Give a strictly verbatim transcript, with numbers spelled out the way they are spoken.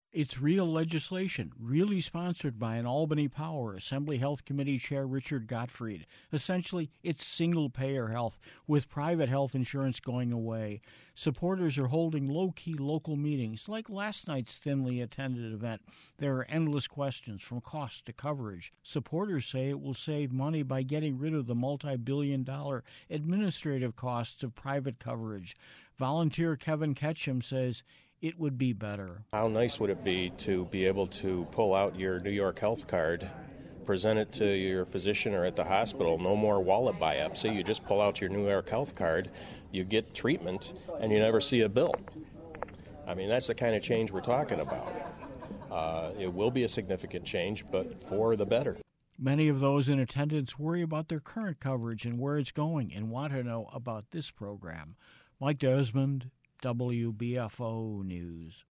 It's real legislation, really sponsored by an Albany Power Assembly Health Committee Chair Richard Gottfried. Essentially, it's single-payer health, with private health insurance going away. Supporters are holding low-key local meetings, like last night's thinly attended event. There are endless questions, from cost to coverage. Supporters say it will save money by getting rid of the multi-billion dollar administrative costs of private coverage. Volunteer Kevin Ketchum says it would be better. How nice would it be to be able to pull out your New York Health Card, present it to your physician or at the hospital, no more wallet biopsy, you just pull out your New York Health Card, you get treatment, and you never see a bill. I mean, that's the kind of change we're talking about. Uh, it will be a significant change, but for the better. Many of those in attendance worry about their current coverage and where it's going and want to know about this program. Mike Desmond, W B F O News.